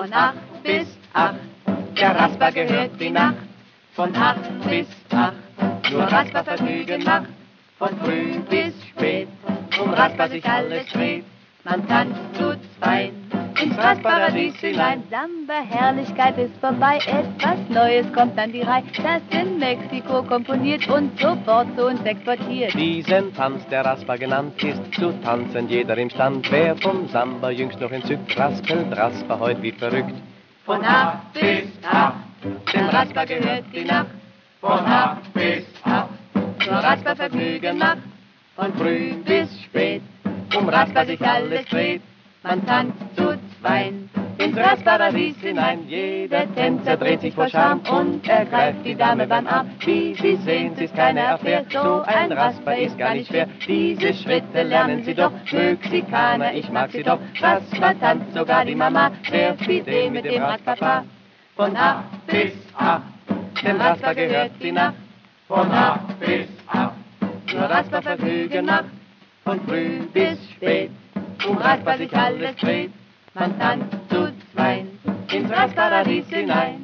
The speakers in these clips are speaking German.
Von 8 bis 8, der Rasper gehört die Nacht. Von 8 bis 8, nur Raspervergnügen macht. Von früh bis spät, Rasper sich alles dreht. Man tanzt zu zweit ins Rasparadies hinein. Samba, Herrlichkeit ist vorbei, etwas Neues kommt an die Reihe. Das in Mexiko komponiert und sofort zu uns exportiert. Diesen Tanz, der Rasper genannt ist, zu tanzen jeder imstand. Wer vom Samba jüngst noch entzückt, raspelt Rasper heut wie verrückt. Von 8 bis 8, dem Rasper gehört die Nacht. Von 8 bis 8, nur Raspervergnügen macht. Von früh bis spät, Rasper sich alles dreht. Man tanzt zu zweit ins Rasparadies hinein. Jeder Tänzer dreht sich vor Scham und ergreift die Dame beim Arm. Wie Sie sehen, es ist keine Affäre, so ein Rasper ist gar nicht schwer. Diese Schritte lernen Sie doch, Mexikaner, ich mag Sie doch. Rasper tanzt sogar die Mama, der Fidel mit dem Raspapa. Von 8 bis 8, dem Rasper gehört die Nacht. Von 8 bis 8, nur Raspervergnügen macht. Von früh bis spät, Rasper sich alles dreht. Man tanzt zu zweit ins Rasparadies hinein.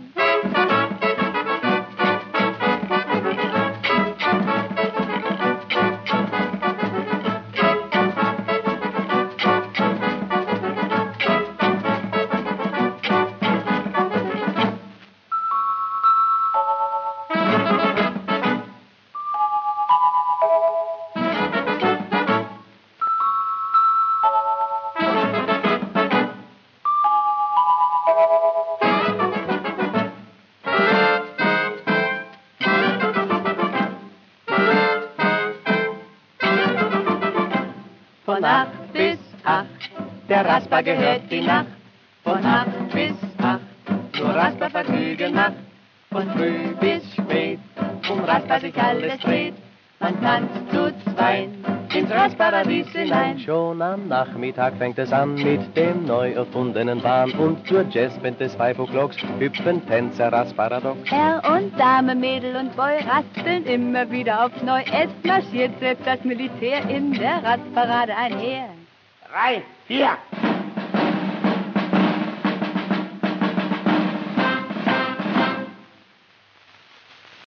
Von 8 bis 8, der Rasper gehört die Nacht. Von 8 bis 8, nur Raspervergnügen macht. Von früh bis spät, Rasper sich alles dreht. Man tanzt zu zweit ins Rasparadies hinein. Schon am Nachmittag fängt es an mit dem neu erfundenen Bahn. Und zur Jazzband des 5 O'Clocks hüpfen Tänzer Rasparadox. Herr und Dame, Mädel und Boy raspeln immer wieder aufs Neu. Es marschiert selbst das Militär in der Rasparade einher. 3, 4.